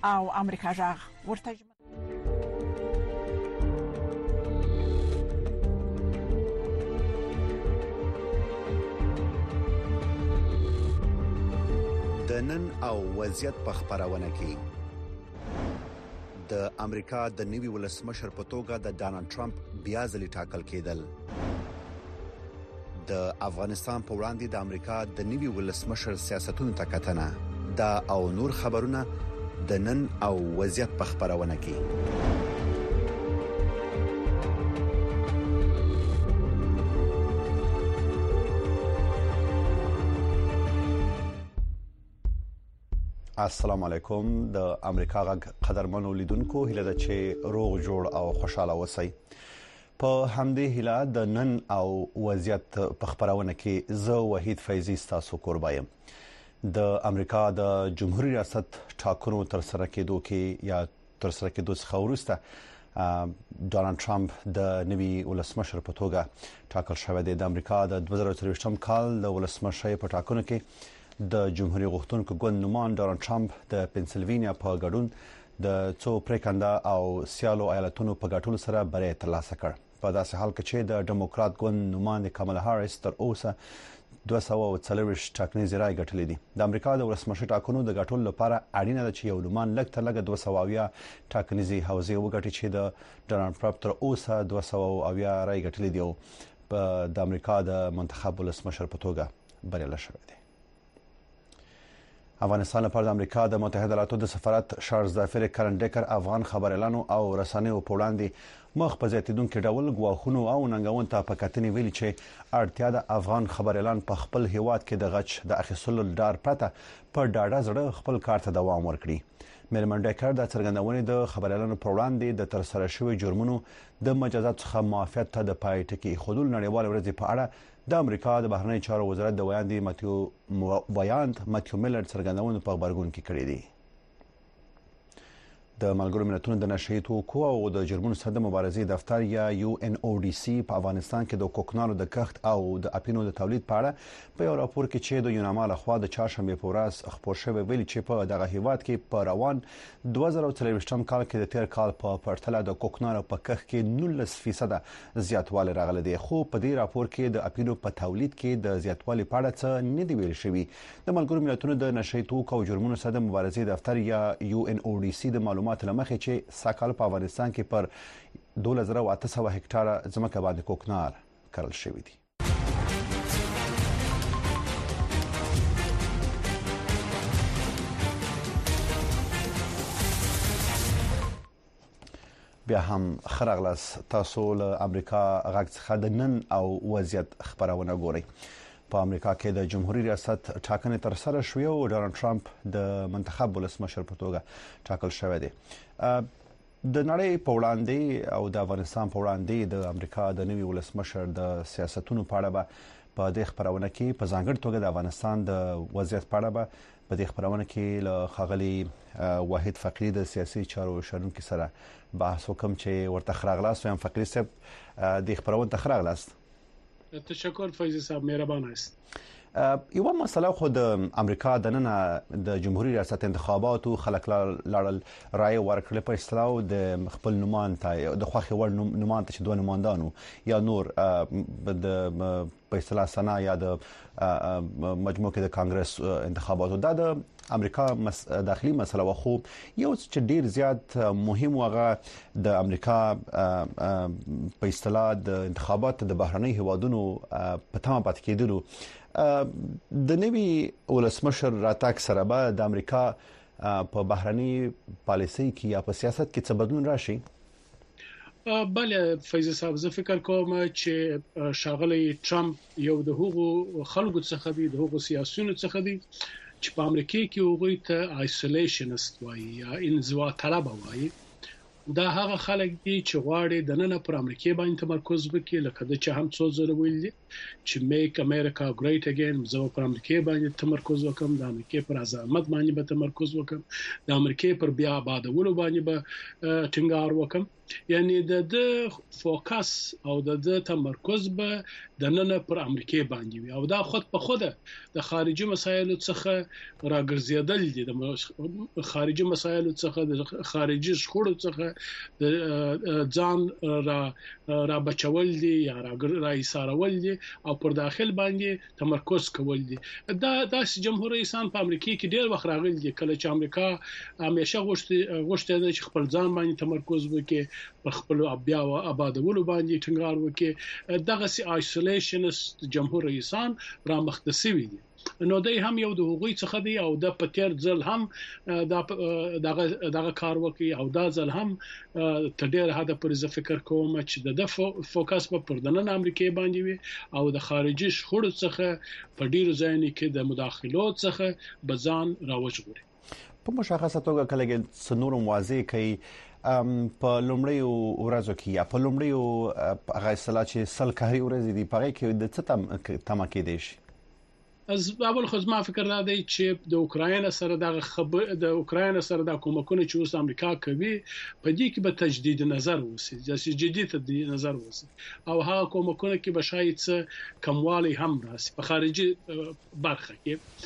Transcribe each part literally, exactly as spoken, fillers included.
او امریکا جغ ورته د نن او وضعیت په خبرونه کې د امریکا د نوي ولسمشر په توګه د ډانلډ ټرمپ بیا ځلې ټاکل کېدل. د افغانستان په وړاندې د امریکا د نوي ولسمشر سیاستونو ته کتنه دا او نور خبرونه د نن او وضعیت په خبرونه کې. السلام علیکم. د امریکا غږ قدرمنو لیدونکو هیله ده چې روغ جوړ او خوشاله اوسئ. په همدې هیله د نن او وضعیت په خبرونه کې زه وحید فیضی تاسو قربایم. د امریکا د جمهوریت ریاست ټاکنو تر سره کېدو کې یا تر سره کېدو څخه وروسته ډانلډ ټرمپ د نوي ولسمشر په توګه ټاکل شوی دی. د امریکا د دوه زره څلوېښتم کال د ولسمشر په ټاکنو کې د جمهوریت غوښتونکو ګوند نومان ډانلډ ټرمپ د پنسلوانیا په ګډون د څو پریکنده او سیالو ایالتونو په ګټلو سره بری ترلاسه کړ. په داسې حال کې چې د ډیموکرات ګوند نومان کاملا هاریس تر اوسه دوه سوه او څلوېښت ټاکنیزې رای ګټلې دي. د امریکا د ولسمشر ټاکنو د ګټلو لپاره اړینه ده چې یو نومان لږ تر لږه دوه سوه اویا ټاکنیزې حوزې وګټي چې د ډانلډ ټرمپ تر اوسه دوه سوه اویا رای ګټلې دي او د امریکا د منتخب ولسمشر په توګه بریالی شوی دی. افغانستان لپاره د امریکا د متحده ایالاتو د سفارت شارلز دافیر کرنډیکر افغان خبريالانو او رسنیو په وړاندې مخ په زیاتیدونکو ډول غواخونو او ننګون ته په کتنې ویلي چې اړتیا د افغان خبريالان په خپل هیواد کې د غچ د اخیستلو ډار پرته په ډاډه زړه خپل کار ته دوام ورکړي. میرمنډیکر د څرګندونې د خبريالانو پر وړاندې د ترسره شوی جرمونو د مجازات څخه معافیت ته د پای ټکی خودل نړیوال ورځ په اړه د امریکا د بهرنی چارو وزارت د ویاندې ماتیو ویاند ماتیو میلر څرګندونه په خبرګون کې کړې دي. د ملګرو ملتونو د نشئی توکو او د جرمونو سره د مبارزې دفتر یا یو ان او ډي سي په افغانستان کې د کوکنارو د کښت او د اپینو د تولید په اړه په یو راپور کې چې د یوناما لخوا د چهارشنبه په ورځ خپور شوی ویلي چې په دغه هیواد کې په روان دوه زره څلوېښتم کال کې د تیر کال په پرتله د کوکنارو په کښت کې نولس فیصد زیاتوالی راغلی دی. خو په دې راپور کې د اپینو په تولید کې د زیاتوالي په اړه څه نه دی ویل شوی. د ملګرو ملتونو د نشئی توکو او جرمونو سره د مبارزې دفتر یا یو ان او ډي سي د معلومات لمخې چې ساکال په افغانستان کې پر دوه زره اته سوه هکټاره ځمکه باندې کوکنار کرل شوی دی. بیا هم خرغلاس تاسو له امریکا غږ څخه د نن او وضعیت خبرونه ګورئ. په امریکا کې د جمهوریت ریاست ټاکنې تر سره شوې او ډانلډ ټرمپ د منتخب ولسمشر په توګه ټاکل شوی دی. د نړۍ په وړاندې او د افغانستان په وړاندې د امریکا د نوي ولسمشر د سیاستونو په اړه به په دې خبرونه کې په ځانګړي توګه د افغانستان د وضعیت په اړه به په دې خبرونه کې له ښاغلي واحد فقیري د سیاسي چارو شنونکو سره بحث وکم چې ورته خراغلاست وایم. فقیري صاحب د خبرونه ته خراغلاست. تشکر فیضی صاحب، مهربان است. یو مسله خو د امریکا د نن د جمهوریت ریاست انتخاباتو خلک لاړل رائے ورکړل په اصطلاح د خپل نومان ته د خوخي ور نومان ته چې دوه نمائندانو یا نور د په اصطلاح سنا یا د مجموعه کې د کانګرس انتخاباتو دا د امریکا مس داخلي مسله وخو یو چې ډیر زیات مهم وغه د امریکا په اصطلاح د انتخابات د بهرنی هوادونو په تمام پات کېدلو د نوي ولسمشر راتګ سره به د امریکا په بهرنی پالیسي کې یا په سیاست کې څه بدلون راشي؟ بله فیض صاحب، زه فکر کوم چې ښاغلی ټرمپ یو د هغو خلکو څخه دی د هغو سیاسيونو څخه دی چې په امریکا کې هغوی ته آیسولیشنست وایي یا انزوا طلب وایي. دا هغه خلک دي چې غواړي د نن پر امریکا باندې تمرکز وکړي، لکه د چې هم څو ځله ویل دي چې میک امریکا ګریټ اگین، زه په امریکا باندې تمرکز وکم، د امریکا پر عظمت باندې به تمرکز وکم، د امریکا پر بیا آبادولو باندې به ټینګار وکم. یعنی د د فوکس او د د تمرکز به د نن پر امریکا باندې وي، او دا خود په خوده د خارجي مسایلو څخه راګرځیدل دي، د خارجي مسایلو څخه د خارجي شخړو څخه د ځان را را بچول دي یا را ایثارول دي او پر داخل باندې تمرکز کول دي. دا د جمهور رئیس په امریکا کې ډیر وخت راغلی دي کله چې امریکا همیشه غوښتي غوښتي چې خپل ځان باندې تمرکز وکړي، پر خپل بیا آبادولو باندې ټینګار وکړي. دغه سي آیسولیشنست جمهور رئیسان را مختصوي دي، نو دوی هم یو د حقوقي څخه دی او د پتیر ځل هم دغه دغه کار وکړي، او دا ځل هم تر ډیره حد پر زه فکر کوم چې د فوکس په پردنن امریکا باندې وي او د خارجي شخړو څخه په ډیرو ځایونو کې د مداخلو څخه بزان راوچغوري. په مشخصه توګه کله سنور موازی کوي په لومړی ورځو کې یا په لومړی هغه اصطلاح چې سل کاري ورځې دی پاره کې د څه تم تم کې دي شي. از اول خو ما فکر را دی چې د اوکرين سره د خبر د اوکرين سره د کومکونه چې اوس امریکا کوي په دې کې به تجدید نظر وسی، چې جدي تجدید نظر وسی، او هغه کومکونه کې به شاید څه کموالی هم راسي په خارجي برخه کې.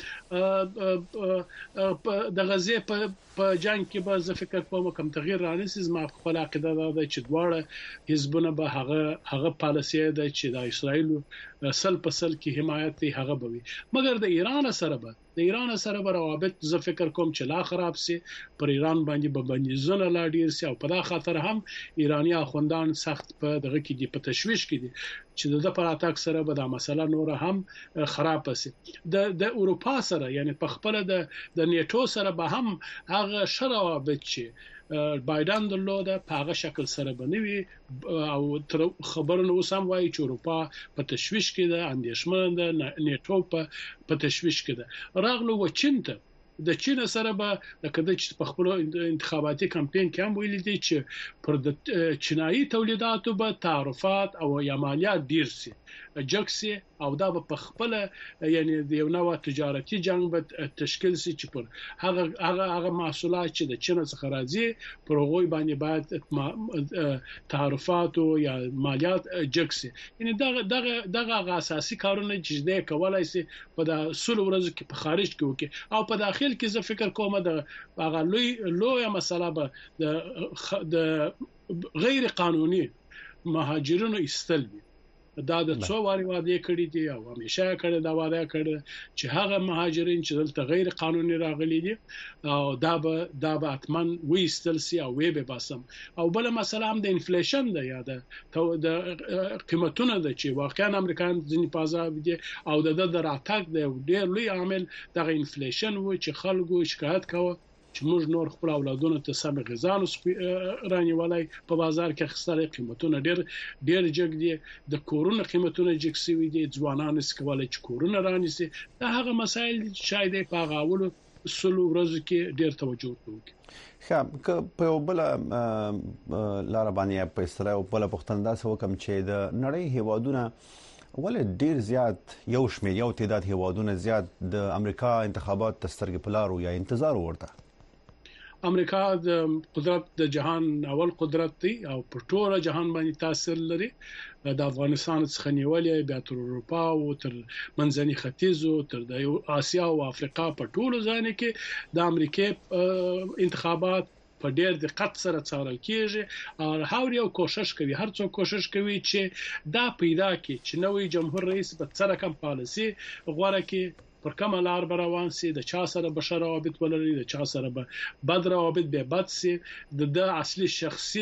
د غزه په په جنگ کې به زه فکر کوم کوم تغییر رانیسي. ما خپل عقیده ده چې دواړه حزبونه به هغه هغه پالیسي ده چې د اسرایل سل په سل کې حمایت هغه بوي، مګر د ایران سره به د ایران سره به روابط زه فکر کوم چې لا خراب سي، پر ایران باندې به بندیزونه لا ډیر سي، او په دا خاطر هم ایرانی اخوندان سخت په دغه کې دي، په تشويش کې دي چې د پر اتاک سره به دا مسله نور هم خراب سي. د د اروپا سره یعنی په خپل د د نیټو سره به هم هغه شروابط چې بایدن درلوده په هغه شکل سره بنوي، او تر خبرونه وسم وایي چې اروپا په تشويش کې ده، اندیشمن ده، نیټو په په تشويش کې ده. راغلو و چین ته د چین سره به د کده چې په خپل انتخاباتي کمپاین کې هم ویل دي چې پر د چینایي تولیداتو به تعرفات او یمالیات ډیر سي جکسي، او دا به په خپل یعنی د یو نوع تجارتي جنگ به تشکیل سي چې پر هغه هغه هغه محصولات چې د چین څخه راځي پر هغه باندې باید تعرفات او یا مالیات جکسي. یعنی دغه دغه دغه اساسي کارونه چې د کولای سي په د سل ورځو کې په خارج کې وکي، او په داخل کې زه فکر کوم د هغه لوی لوی مسله به د غیر قانوني مهاجرینو استل وي. دا د څو واري وعده کړی دي او همیشه کړی دا وعده کړی چې هغه مهاجرین چې دلته غیر قانوني راغلي دي او دا به دا به اتمن وېستل سي او وې به باسم. او بل مسله هم د انفلیشن ده، یا د قیمتونو ده چې واقعا امریکایان ځینې پازاب دي او د د راتګ د ډېر لوی عامل د انفلیشن و چې خلکو شکایت کوي چې موږ نور خپل اولادونو ته سم غذا نه رانیولای، په بازار کې خساره قیمتونه ډېر ډېر جګ دي، د کورونو قیمتونه جګ سوي دي، ځوانان اس کولای چې کورونه رانیسي. دا هغه مسایل شاید په غاولو سلو ورځو کې ډېر توجه وکړي. خا په بل لار باندې په استرا او بل پښتندا سو کم چې د نړۍ هیوادونه ولې ډیر زیات یو شمېر یو تعداد هیوادونه زیات د امریکا انتخابات تسترګ پلارو یا انتظار ورته. امریکا د قدرت د جهان اول قدرت دی او په ټول جهان باندې تاثیر لري. د افغانستان څخه نیولې بیا تر اروپا او تر منځني ختیځ او تر د اسیا او افریقا په ټولو ځایونو کې د امریکا انتخابات په ډېر دقت سره څارل کیږي، او هر یو کوشش کوي هر څوک کوشش کوي چې دا پیدا کړي چې نوې جمهور رئیس په څه رقم پالیسي غوړه کې پر کومه لار روان سي، د چا سره بشر روابط ولري، د چا سره به بد روابط به بد سي، د د اصلي شخصي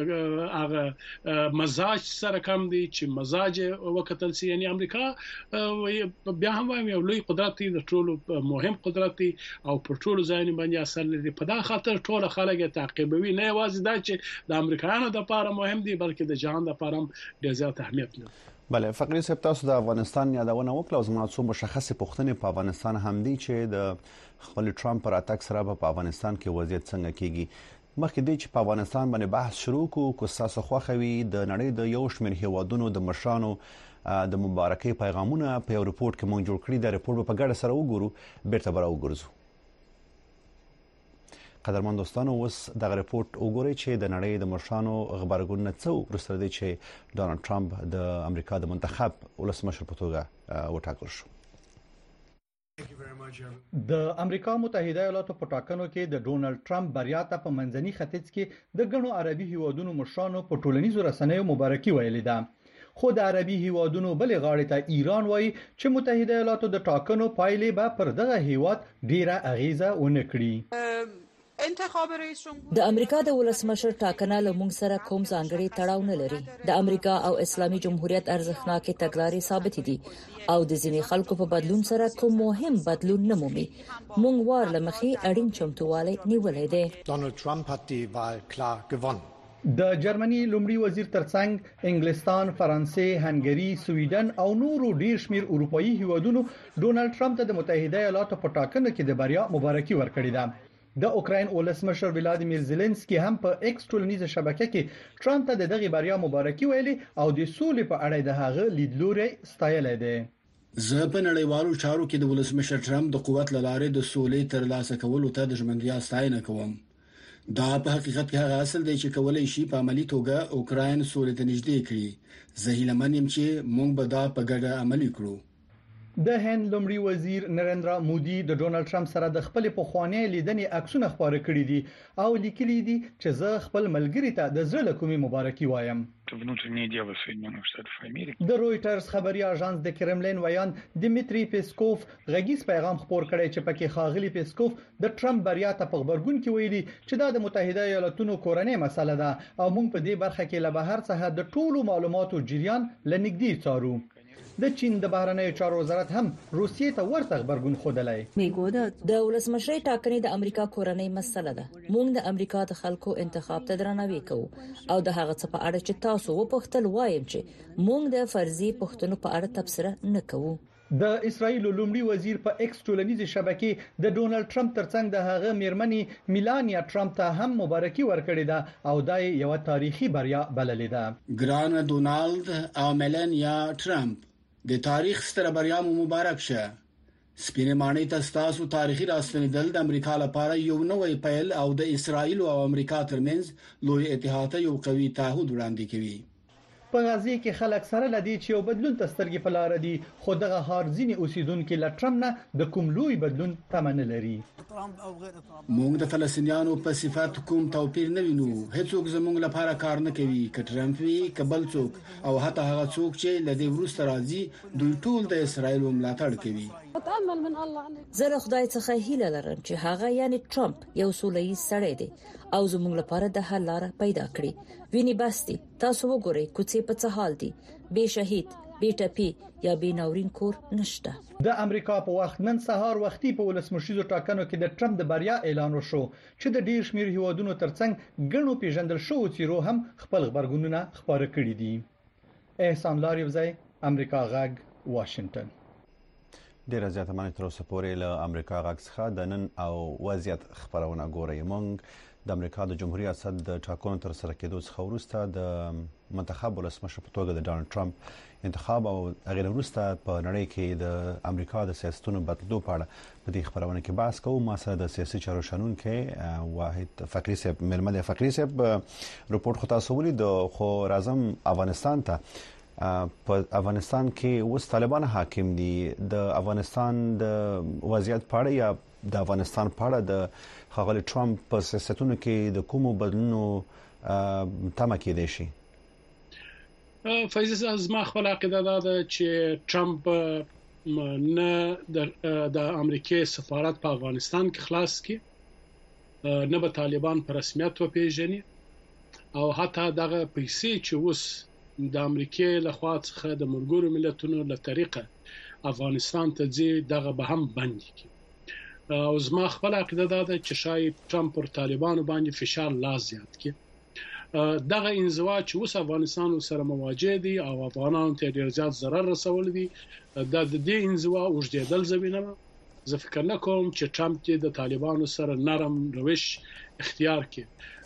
هغه مزاج سره کم دي چې مزاج وکتل سي. یعنی امریکا بیا هم وایم یو لوی قدرت دی، د ټولو مهم قدرت دی او پر ټولو ځایونو باندې اثر لري. په دا خاطر ټول خلک تعقیبوي، نه یوازې دا چې د امریکایانو لپاره مهم دي بلکې د جهان لپاره هم ډېر زیات اهمیت لري. بله فقری صاحب، تاسو د افغانستان یادونه وکړه او زما څو مشخصه پوښتنې په افغانستان هم دي چې د خپل ټرمپ پر اتاک سره په افغانستان کې وضعیت څنګه کیږي. مخکې دی چې په افغانستان باندې بحث شروع کو کو تاسو خوښوي د نړۍ د یو شمېر هیوادونو د مشرانو د مبارکۍ پیغامونه په یو ریپورت کې مونږ جوړ کړی. دا ریپورت په ګډه سره وګورو بیرته به راوګرځو. قدرمن دوستانو اوس دغه ریپورت وګورئ چې د نړۍ د مشرانو خبرګونونه څه وروسته دی چې ډونالد ټرمپ د امریکا د منتخب ولسمشر په توګه وټاکل شو. د امریکا متحده ایالاتو په ټاکنو کې د ډونالد ټرمپ بریا ته په منځني ختیځ کې د ګڼو عربي هیوادونو مشرانو په ټولنیزو رسنیو مبارکي ویلې ده. خو د عربي هیوادونو بلې غاړې ته ایران وایي چې متحده ایالاتو د ټاکنو پایلې به پر دغه هیواد ډیره اغیزه ونه کړي. د امریکا د ولسمشر ټاکنه له موږ سره کوم ځانګړي تړاو نه لري. د امریکا او اسلامي جمهوریت ارزښتناکې تګلارې ثابت دي او د ځینې خلکو په بدلون سره کوم مهم بدلون نه مومي. موږ وار لمخې اړین چمتووالی نیولې ده. Donald Trump hat die Wahl klar gewonnen. د جرمني لومړي وزیر ترڅنګ انګلستان، فرانسې، هنګري، سویډن او نورو ډیر شمیر اروپאי هیوادونو ډونالد ټرمپ ته د متحده ایالاتو په ټاکنو کې د بریا مبارکي ورکړې ده. د اوکراین ولسمشر ولادیمیر زيلنسکي هم په ایکس ټولنیزه شبکه کې ټرمپ ته د دغه بریا مبارکي ویلي او د سولې په اړه د هغه لیدلوري ستایلې ده. زه په نړیوالو چارو کې د ولسمشر ټرمپ د قوت لاره د سولې ترلاسه کولو ته د ژمنتیا ستاینه کوم. دا په حقیقت کې هغه اصل دی چې کولای شي په عملی توګه اوکراین سولې ته نږدې کړي. زه هیله من یم چې موږ به دا په ګډه عملي کړو. د هند لومړي وزیر نریندرا مودي د ډونالد ټرمپ سره د خپل پخوانی لیدنې عکسونه خپاره کړي دي او لیکلي دي چې زه خپل ملګری ته د زړه کومي مبارکي وایم. د رويټرز خبري اژانس د کرملین ویان دمیتری پیسکوف غږیز پیغام خپور کړی چې پکې ښاغلي پیسکوف د ټرمپ بریا ته په خبرګون کې ویلي چې دا د متحده ایالاتونو کورنۍ مسله ده او موږ په دې برخه کې له بهر څخه د ټولو معلوماتو جریان لنګدي څارو. د چین د بهرنیو چارو وزارت هم روسیې ته ورته خبرګون خوده. میګوده د ولسمشر ټاکنې د امریکا کورنۍ مسله ده. موږ د امریکا د خلکو انتخاب ته درناوی کوو او د هغه څه په اړه چې تاسو وپوښتل وایم چې موږ د فرضي پوښتنو په اړه تبصره نه کوو. د اسرایل لومړي وزیر په ایکس ټولنیزه شبکې د ډونالد ټرمپ ترڅنګ د هغه میرمنې میلانیا ټرمپ ته هم مبارکي ورکړې ده او دا یو تاریخي بریا بللې ده. ګران ډونالد او میلانیا ټرمپ د تاریخ ستره بریا مو مبارک شه. سپینې ماڼۍ ته ستاسو تاریخي راستنېدل د امریکا لپاره یو نوې پیل او د اسرایل او امریکا ترمنځ لوی اتحاد یو قوي تعهد وړاندې کوي. په غزي کې خلک سره لدی چې یو بدلون تسترګې په لار دي خو دغه هارځيني اوسیدونکو له ټرمپ نه د کوم لوی بدلون تمن لري. موږ د فلسطینیانو په صفات کوم توپیر نه وینو. هیڅوک زموږ لپاره کار نه کوي، ک ټرمپ وی کبل څوک او حتی هغه څوک چې لدی ورسته راځي دوی ټول د اسرایل ملاتړ کوي. زه له خدای څخه هیله لرم چې هغه یعنی ټرمپ یو سولهییز سړی دی او زموږ لپاره د حل لار پیدا کړي. ویني باسي تاسو وګورئ کوڅې په څه حال دي، بے شهید، بے ټپي یا بے ناورین کور نشته. د امریکا په وخت نن سهار وختي په ولسمشریزو ټاکنو کې د ټرمپ د بریا اعلان وشو چې د ډیر شمیر هیوادونو ترڅنګ ګڼو پیژندل شو چیرو هم خپل خبرګونونه خبره کړي دي. احسان لاریوزی، امریکا غږ، واشنگټن. ډیر زیاته معنی تر اوسه پورې له امریکا غږ څخه د نن او وضعیت خبرونه ګوري. موږ د امریکا د جمهوریت ریاست د ټاکنو تر سره کېدو څخه وروسته د منتخب ولسمشر په توګه د ډونالد ټرمپ انتخاب او غیر وروسته په نړۍ کې د امریکا د سیاستونو بدلو په اړه په دې خبرونه کې بحث کوو. ما سره د سیاسي چارو شنونکو واحد فقری صاحب ملمد فقری صاحب رپورت خو تاسو ولید خو راځم افغانستان ته. په افغانستان کې اوس طالبان حاکم دي. د افغانستان د وضعیت په اړه یا د افغانستان په اړه د ښاغلي ټرمپ په سیاستونو کې د کومو بدلونونو تمه کېدای شي؟ فیض زما خپل عقیده ده چې ټرمپ نه د امریکای سفارت په افغانستان کې خلاص کړي، نه به طالبان په رسمیت وپیژني او حتی دغه پیسې چې اوس د امریکای له خوا څخه د ملګرو ملتونو له طریقه افغانستان ته ځي دغه به هم بند کړي. او زما خپل عقیده ده چې شاید ټرمپ پر طالبانو باندې فشار لا زیات کړي. دغه انزوا چې اوس افغانستان سره مواجه دي او افغانانو ته ډیر زیات ضرر رسول دي، د دې انزوا اوږدېدل زمينه زه فکر نه کوم چې ټرمپ د طالبانو سره نرم روش اختیار کړي.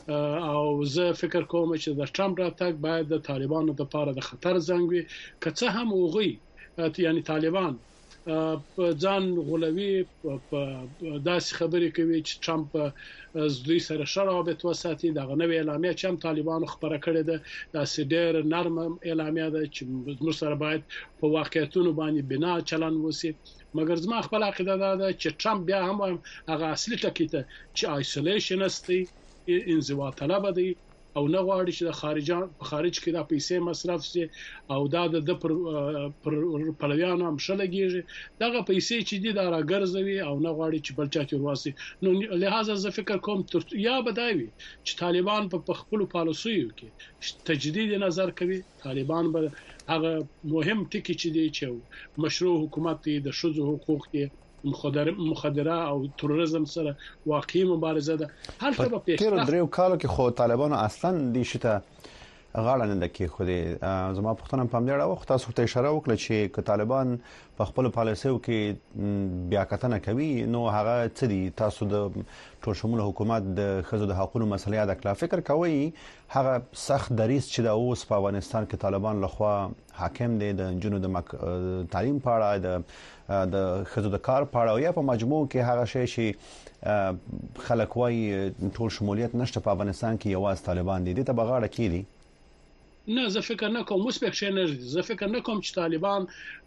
او زه فکر کوم چې د ټرمپ راتګ باید د طالبانو لپاره د خطر زنګ وي که څه هم وغوي یعنی طالبان ځان غولوي په داسې خبرې کوي چې ټرمپ z دوی سره شرابت وساتي دا غنوي اعلامیه چې هم طالبانو خبره کړې ده دا ډېر نرم اعلامیه ده چې موږ سره باید په واقعیتونو باندې بنا چلن وسی مګر زما خپل عقیده ده چې ټرمپ بیا هم هغه اصلي ټکی ته چې آیسولیشنست دی انزوا طلب دی او نه غواړي چې د خارجان په خارج کې د پیسې مصرف شي او دا د پر پلویانو هم شلګيږي دغه پیسې چې دي دا راګرځوي او نه غواړي چې بل چا ترواسي نو لہذا زه فکر کوم یا بداوي چې طالبان په خپل پالیسیو کې تجدید نظر کوي طالبان به هغه مهم ټکی چې دی چې مشروع حکومت د شذو حقوق کې مخدره او تروریزم سره واقعي مبارزه ده هر څه په تیر دریو کالو کې خو طالبانو اصلا د شته غاړه نه کې خو دې زما پښتون په امر وخت تاسو ته اشاره وکړه چې ک طالبان په خپل پالیسیو کې بیا کتنه کوي نو هغه څه دي تاسو د ټول شمول حکومت د خزو د حقوقو مسلې د کلا فکر کوي هغه سخت دریس چې د اوس په افغانستان کې طالبان لخوا حاکم دي د جنونو د تعلیم په اړه د د خزو د کار په اړه یا په مجموع کې هغه شی چې خلک وايي ټول شمولیت نشته په افغانستان کې یواز طالبان دي د تبغاړه کې دي نه زه فکر نه کوم مثبت شي نه زه فکر نه کوم چې طالبان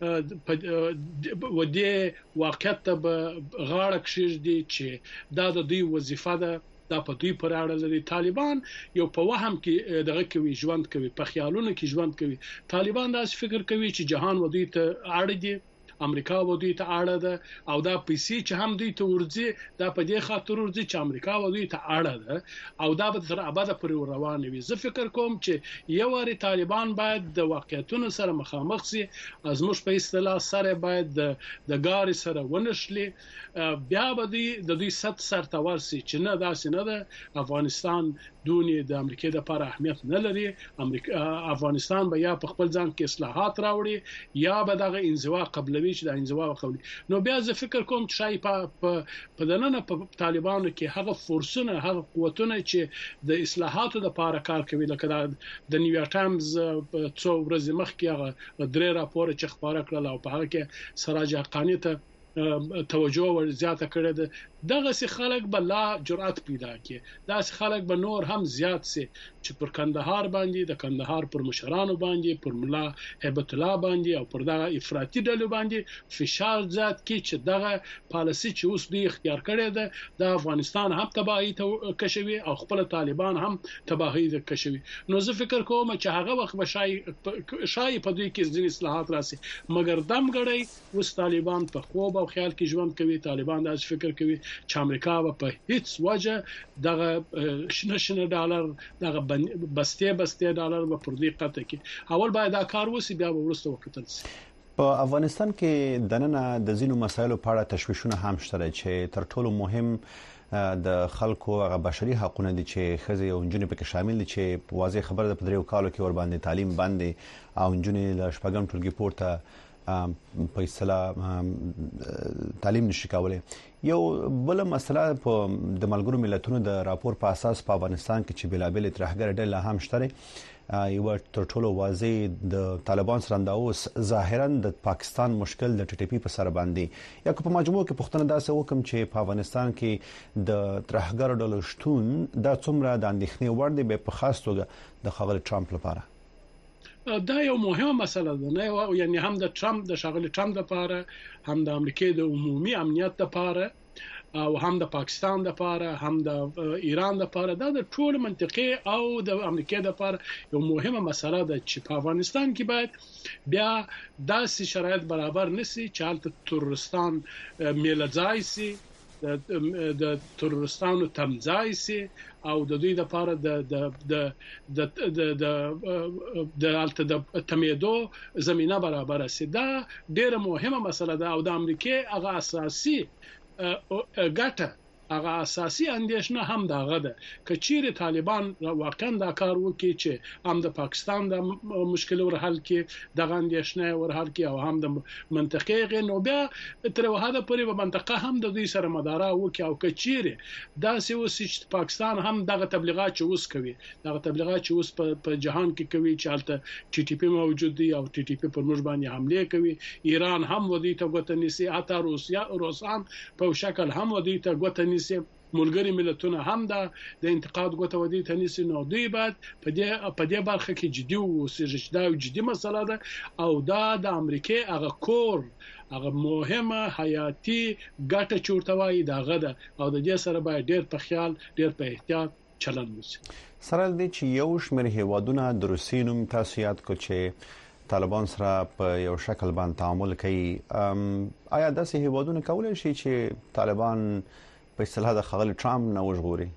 و دې واقعیت ته غاړه کشیږي چې دا د دوی وظیفه ده دا په دوی پر اړه لري طالبان یو په وهم کې دغه کوي ژوند کوي په خیالونو کې ژوند کوي طالبان دا فکر کوي چې جهان و دوی ته اړ دي امریکا و دوی ته اړه ده او دا پیسې چې هم دوی ته ورځي دا په دې خاطر ورځي چې امریکا و دوی ته اړه ده او دا به تر ابده پر روان وي زه فکر کوم چې یو واري طالبان باید د واقعیتونو سره مخامخ شي ازموش په اصطلاح سره باید د د ګاری سره ونشلي بیا به دوی د دوی ست سر تورسي چې نه داسې نه ده افغانستان دونی د امریکا د لپاره اهمیت نه لري امریکا افغانستان به یا په خپل ځان کې اصلاحات راوړي یا به دغه انزوا قبلوي چې د انزوا وقولي نو بیا زه فکر کوم چې شای په په دننه په طالبانو کې هغه فورسونه هغه قوتونه چې د اصلاحاتو د لپاره کار کوي لکه د نیویارک ټایمز څو ورځې مخکې هغه درې راپور چې خبره کړل او په هغه کې سراج حقانی ته توجه ور زیاته کړې ده دغه سي خلک بل لا جرأت پیدا کړي دا سي خلک به نور هم زیات سي چې پر کندهار باندې د کندهار پر مشرانو باندې پر ملا هیبت الله باندې او پر دغه افراطي ډلو باندې فشار زیات کړي چې دغه پالیسي چې اوس دوی اختیار کړې ده د افغانستان هم تباہي ته کشوي او خپل طالبان هم تباہي ته کشوي نو زه فکر کوم چې هغه وخت به شای شای په دوی کې ځینې اصلاحات راسي مګر دم غړي اوس طالبان په خوب او خیال کې ژوند کوي طالبان دا فکر کوي چې امریکا په هیڅ وجه دغه شنه شنه ډالر دغه بسته بسته ډالر په پردي قطه کې اول باید دا کار وسی بیا ورسته وکړل شي په افغانستان کې د نن د زینو مسایلو په اړه تشویشونه هم شته چې تر ټولو مهم د خلکو هغه بشري حقوقونه دي چې خزي او جنونو پکې شامل دي چې واضح خبره ده په دریو کالو کې ور باندې تعلیم باندې او جنونو له شپږم ټولګي پورته په اصطلاح تعلیم نشي کولای یو بل مسله په د ملګرو ملتونو د راپور په اساس په افغانستان کې چې بلابل ترهګر ډله هم شته یو تر ټولو واضح د طالبان سره د اوس ظاهرا د پاکستان مشکل د ټي ټي پی په سر باندې یا په مجموع کې پښتنه داسې وکم چې په افغانستان کې د ترهګر ډلو شتون د څومره د اندېښنې وړ دی په خاص توګه د خغل ټرمپ لپاره دا یو مهمه مسله ده نه یعنی هم د ټرمپ د شغل ټرمپ لپاره هم د امریکا د عمومي امنیت لپاره او هم د پاکستان لپاره هم د ایران لپاره دا د ټول منطقه او د امریکا لپاره یو مهمه مسله ده چې په افغانستان کې باید بیا داسې شرایط برابر نشي چې حالت ترورستان میلځای سي د ترورستانو تمځای سي او د دوی لپاره د د د د د د الته د تمیدو زمينه برابر سي دا ډیره مهمه مسله ده او د امریکا هغه اساسي ګټه هغه اساسي اندیشنه هم داغه ده کچیر طالبان واقعا دا کار وکړي چې هم د پاکستان د مشکل ور حل کې د اندیشنه ور حل کې او هم د منطقې نو بیا تر وهاده پورې په منطقه هم د دوی سره مدارا وکړي او کچیر دا سوس چې پاکستان هم دغه تبلیغات چوس کوي دغه تبلیغات چوس په جهان کې کوي چې حالت ټي ټي پی موجود دي او ټي ټي پی پر موږ باندې حمله کوي ایران هم ودی ته غوته نسی اته روسیا روسان په شکل هم ودی ته غوته نسی ملګری ملتونه هم د انتقاد غوته ودی ته نسی نو دوی بعد په دې په دې برخه کې جدي او سرجدا او جدي مسله ده او دا د امریکای هغه کور هغه مهمه حیاتي ګټه چورتوي دغه ده او د دې سره باید ډېر په خیال ډېر په احتیاط چلند وشي سره د چې یو شمېر هیوادونه د روسینوم تاسیات کو چې طالبان سره په یو شکل باندې تعامل کوي آیا داسې هیوادونه کولای شي چې طالبان په اصطلاح د خغل ټرامپ نه وژغوري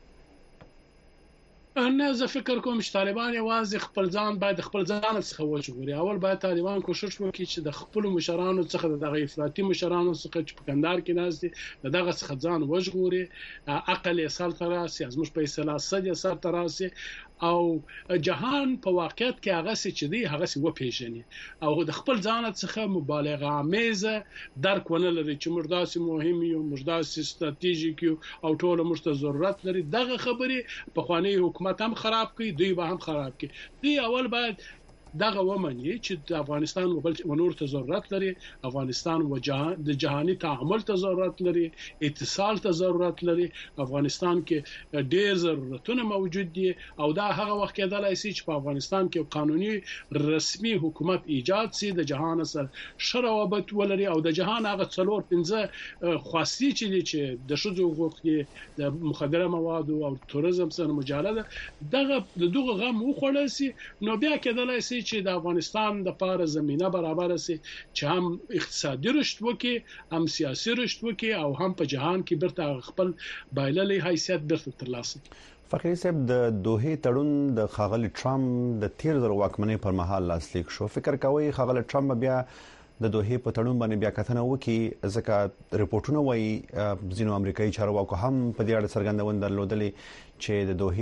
نه زه فکر کوم چې طالبان یوازې خپل ځان باید خپل ځان څخه وژغوري اول باید طالبان کوشش وکړي چې د خپل مشرانو څخه دغه افراطي مشرانو څخه چې په کندهار کې ناز دي دغه څخه ځان وژغوري عقل یې سال تراسي ازموش په اصطلاح سد یې سال تراسي او جهان په واقعیت کې هغه څه چې دی هغه څه و پیژني او د خپل ځان څخه مبالغه آمیزه درک ونه لري چې مرداسي مهم یو مرداسي ستراتیژیک او ټول مرته ضرورت لري دغه خبري په خواني حکومت هم خراب کړي دوی به هم خراب کړي دوی اول باید دغه ومني چې د افغانستان وبل ونور ته ضرورت لري افغانستان و جهان د جهاني تعامل ته ضرورت لري اتصال ته ضرورت لري افغانستان کې ډېر ضرورتونه موجود دي او دا هغه وخت کېدلای شي چې په افغانستان کې قانوني رسمي حکومت ایجاد شي د جهان سره شروابت ولري او د جهان هغه څلور پنځه خاصي چې د شذو حقوق د مخدره مواد او توریزم سره مجاله دغه دغه غم وخوړل شي نو بیا کېدلای شي چې د افغانستان د پاره زمينه برابر سي چې هم اقتصادي رشد وکي هم سیاسي رشد وکي او هم په جهان کې برته خپل بایللې حیثیت برته ترلاسه فخری صاحب د دوه تړون د خاغلی ټرامپ د تیر در واکمنۍ پر مهال لاسلیک شو فکر کوي خاغلی ټرامپ بیا د دوه په تړون باندې بیا کتنه وکي ځکه ریپورتونه وایي ځینو امریکایي چارواکو هم په دې اړه څرګندونه درلودلې چې د دوه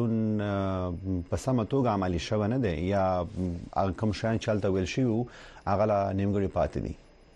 تړون په سمه توګه عملي شوه نه دی یا کوم شان چلته ویل شي هغه لا نیمګړی پاتې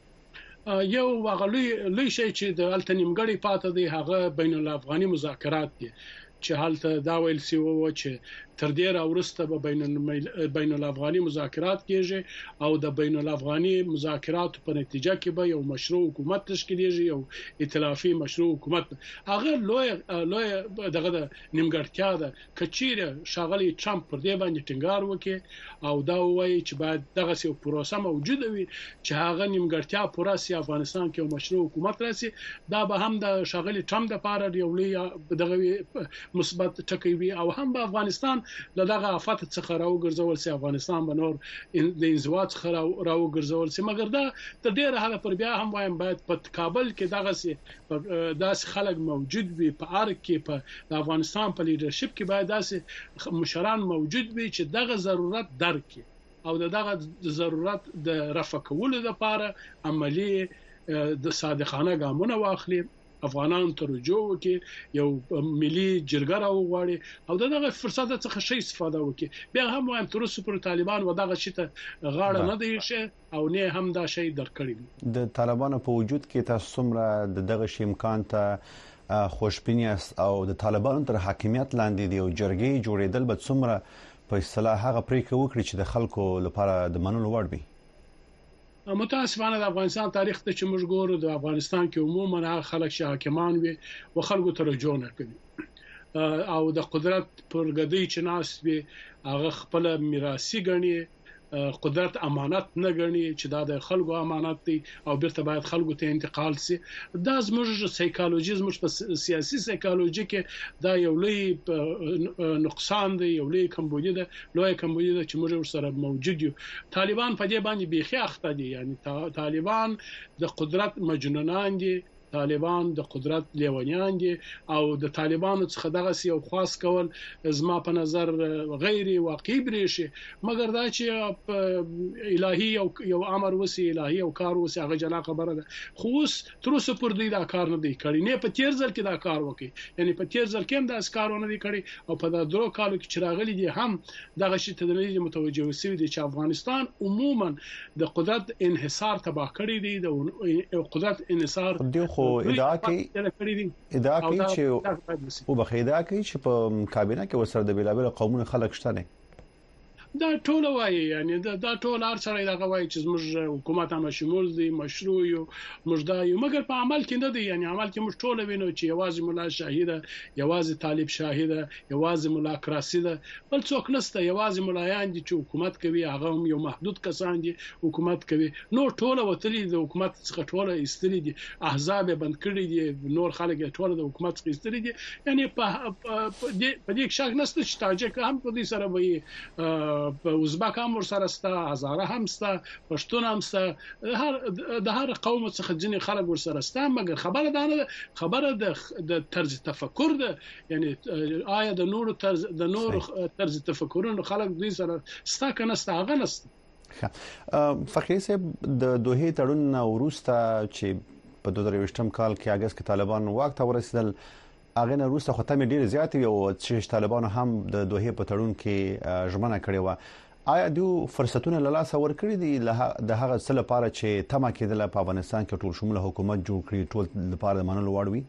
دي یو غلي لوی شي چې د الته نیمګړی پاتې دي هغه بین الافغاني مذاکرات دي چې حالت دا ویل سی وو چې تر ډیر اورسته به بین بین الافغاني مذاکرات کیږي او د بین الافغاني مذاکرات په نتیجه کې به یو مشروع حکومت تشکیلیږي یو ائتلافي مشروع حکومت هغه لوی لوی دغه نیمګړتیا ده کچیره شاغلی ټرامپ پر دې باندې ټینګار وکړي او دا وایي چې باید دغه یو پروسه موجود وي چې هغه نیمګړتیا پوره سي افغانستان کې یو مشروع حکومت راسي دا به هم د شاغلی ټرامپ د پاره یو لوی دغه مثبت ټکی وي او هم په افغانستان لدغه افات څخه راوګرځول سي افغانستان به نور د انزواج څخه راوګرځول سي مګر دا تر ډیره حاله پر بیا هم وایم باید په کابل کې دغه سي داس خلک موجود وي په ارګ کې په د افغانستان په لیدرشپ کې باید داس مشران موجود وي چې دغه ضرورت درک کړي او دغه ضرورت د رفع کولو لپاره عملی د صادقانه ګامونه واخلي افغانان ته رجوع وکړي یو ملي جرګه راوغواړي او دغه فرصت څخه شي استفاده وکړي بیا هم وایم تر اوسه پر طالبان و دغه شي ته غاړه نه دی شي او نه هم دا شی درکړي د طالبانو په وجود کې تاسو څومره دغه شی امکان ته خوشبینی او د طالبانو تر حاکمیت لاندې دی او جرګې جوړېدل به څومره په اصطلاح هغه پریکړه وکړي چې د خلکو لپاره د منلو وړ وي متاسفانه د افغانستان تاریخ ته چې موږ ګورو د افغانستان کې عموما هغه خلک چې حاکمان وي او خلکو ته رجوع نه کوي او د قدرت پر غدي چې ناس وي هغه خپل میراثي ګڼي قدرت امانت نه ګڼي چې دا د خلکو امانت دی او بیرته باید خلکو ته انتقال شي دا زموږ سایکالوژي زموږ په سیاسي سایکالوژي کې دا یو لوی نقصان دی یو لوی کمبودی ده لوی کمبودی ده چې موږ سره موجود یو طالبان په دې باندې بيخي اخته دي یعنی طالبان د قدرت مجنونان دي طالبان د قدرت لیونیان دي او د طالبانو څخه دغه یو خاص کول زما په نظر غیر واقعي بریشي مګر دا چې الهي او یو امر وسی الهي او کار وسی هغه جلا خبره ده خو تر اوسه پر دې دا کار نه دی کړی نه په تیر ځل کې دا کار وکړي یعنی په تیر ځل کې هم دا کارونه دي کړی او په دا درو کالو کې چې راغلي دي هم دغه شی تدریجي متوجه وسی دي چې افغانستان عموما د قدرت انحصار تباه کړی دی د قدرت انحصار دی خو ادعا کوي ادعا کوي چې او بخیدا کوي چې په کابینه کې وسره د بلابل قومونو خلک شته نه دا ټول وایي یعنی دا, دا ټول هر څړی دا وایي چې موږ حکومت هم شمول دي مشروع یو موږ دا یو مګر په عمل کې نه دي یعنی عمل کې موږ ټول وینو چې یوازې مولا شاهده یوازې طالب شاهده یوازې مولا کراسي ده بل څوک نشته یوازې مولایان دي چې حکومت کوي هغه هم یو محدود کسان دي حکومت کوي نو ټول وتلی د حکومت څخه ټول ایستلي دي احزاب بند کړی دي نور خلک ټول د حکومت څخه ایستلي دي یعنی په په دې شک نشته چې تاجک هم په دې سره وي په ازبک هم سره ستا هزاره هم ستا پښتون هم ستا هر د هر قوم څخه ځینې خلک ور سره ستا مګر خبره ده خبره د طرز تفکر ده یعنی آیا د نور طرز د نور طرز تفکرونو خلک دوی سره ستا کنه ستا هغه نست فخری صاحب د دوه تړون وروسته چې په دوه هزار ویشتم کال کې اگست کې طالبان واک ته ورسېدل اغه نه روسه ختمه ډیر زیات یو چې طالبان هم د دوه په تړون کې ژمنه کړې و آیا دوی فرصتونه له لاس ور کړی دي د هغه څه لپاره چې تمه کېدله په افغانستان کې ټول شموله حکومت جوړ کړي ټول لپاره د منلو وړ وي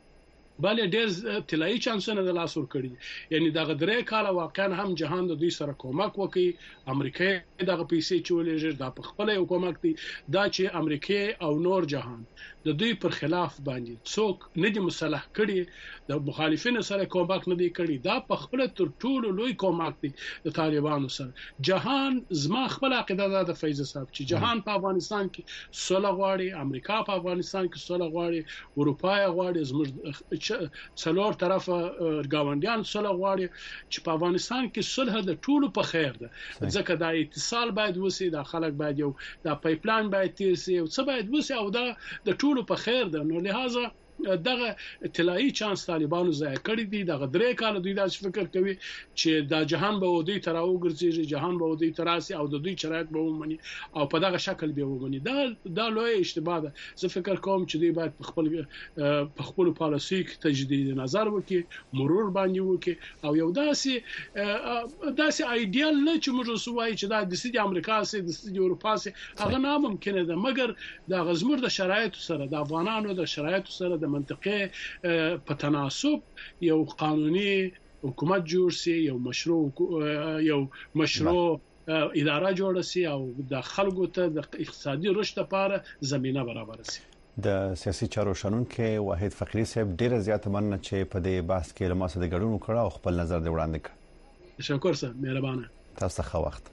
بله ډېر طلایی چانسونه د لاس ور کړی یعنی دغه درې کاله واقعا هم جهان د دوی سره کومک وکړي امریکا دغه پیسې چولې د خپل حکومت دی دا چې امریکا او نور جهان د دوی پر خلاف باندې څوک نه دي مصالح کړي د مخالفینو سره کومک نه دی کړی دا په خپل تر ټولو لوی کومک دی د طالبانو سره جهان زما خپل عقیده ده د فیض صاحب چې جهان په افغانستان کې صلح غواړي امریکا په افغانستان کې صلح غواړي اروپا غواړي زموږ څلور طرفه ګاونډیان صلح غواړي چې په افغانستان کې صلح د ټولو په خیر ده ځکه دا اتصال باید وسی د خلک باید یو د پایپلاین باید تیر سي او څه باید وسی او دا د ټولو په خیر ده نو لہذا دغه طلایی چانس طالبانو ضایع کړی دي دغه درې کال دوی دا فکر کوي چې د جهان به ودی تر او ګرځي جهان به ودی تراسي او د دوی شرایط به ومني او په دغه شکل به ومني دا دا لوی اشتباه ده زه فکر کوم چې دوی باید په خپل په خپل پالیسي کې تجدید نظر وکړي مرور باندې وکړي او یو داسې داسې ایډیال نه چې موږ وسوای چې دا د سید امریکا سي د سید اروپا سي هغه ناممکن ده مګر د غزمر د شرایط سره د افغانانو د شرایط سره د منطقه په تناسب یو قانوني حکومت جوړ سي یو مشروع یو مشروع اداره جوړ سي او د خلکو ته د اقتصادي رشد لپاره زمينه برابر سي د سیاسي چارو شنونکو واحد فقری صاحب ډیر زیات مننه چې په دې بحث کې لمسه د ګډون وکړه او خپل نظر دی وړاندې کړ تشکر سره مهربانه تاسو ښه وخت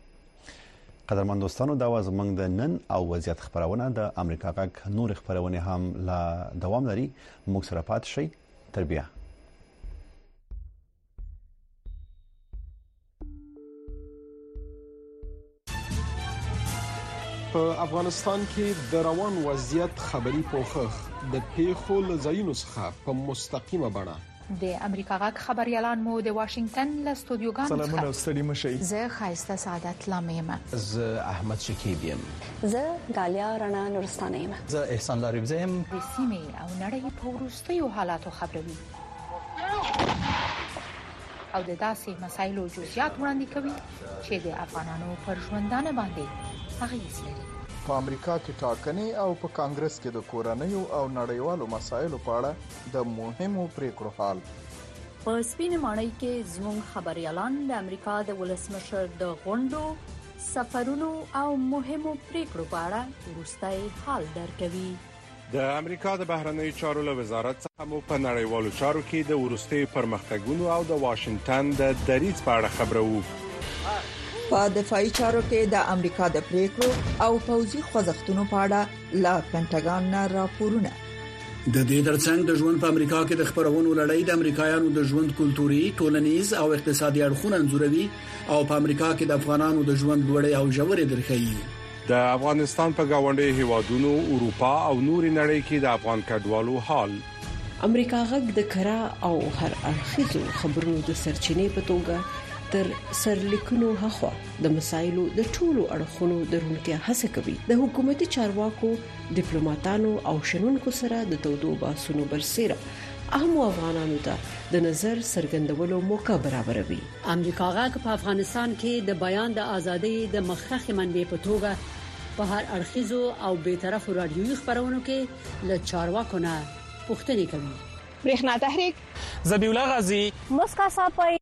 قدرمن دوستانو دا واز موږ د نن او وضعیت خبرونه د امریکا غږ نور خبرونه هم لا دوام لري موږ سره پات شي تربیه په افغانستان کې د روان وضعیت خبري پوښښ د پیښو لزاینو څخه په مستقیمه بڼه د امریکا غږ خبريالان مو د واشنگټن له استودیوګانو څخه سلامونه ستړي مشي زه خایسته سعادت لامیم زه احمد شکیب یم زه غالیا رڼا نورستانه یم زه احسان لارب زم د سیمې او نړۍ په وروستیو حالاتو خبروي او د داسې مسایلو جزئیات وړاندې کوي چې د افغانانو پر ژوندانه باندې اغیز لري په امریکا کې ټاکنې او په کانګرس کې د کورنیو او نړیوالو مسایلو په اړه د مهمو پریکړو حال په سپینې ماڼۍ کې زموږ خبريالان د امریکا د ولسمشر د غونډو سفرونو او مهمو پریکړو په اړه وروستي حال درکوي د امریکا د بهرنیو چارو له وزارت څخه مو په نړیوالو چارو کې د وروستي پرمختګونو او د واشنگټن د دریځ په اړه خبرو په دفاعي چارو کې د امریکا د پریکړو او پوځي خوځښتونو په اړه لا پینټاګان نه راپورونه د دې ترڅنګ د ژوند په امریکا کې د خبرونو لړۍ د امریکایانو د ژوند کلتوري، ټولنیز او اقتصادي اړخونه انځوروي او په امریکا کې د افغانانو د ژوند لوړې او ژورې درخایي. د افغانستان په گاونډي هیوادونو اروپا او نوري نړۍ کې د افغان کډوالو حال. امریکا غږ د کرا او هر اړخیزو خبرونو د سرچینې په توګه تر سرلیکونو هخوا د مسایلو د ټولو اړخونو درونکو هڅه کوي. د حکومتي چارواکو، ډیپلوماټانو او شنونکو سره د تودو باسونو برسېره اهم افغانانو ته د نظر څرګندولو موقع برابروي. امریکا غږ په افغانستان کې د بیان د ازادۍ د مخخخ منبع په توګه په هر اړخیزو او بی‌طرفو رادیوي خبرونو کې له چارواکو نه پوښتنې کوي. برېښنا تحریک زبیح الله غازی مسکا صاحب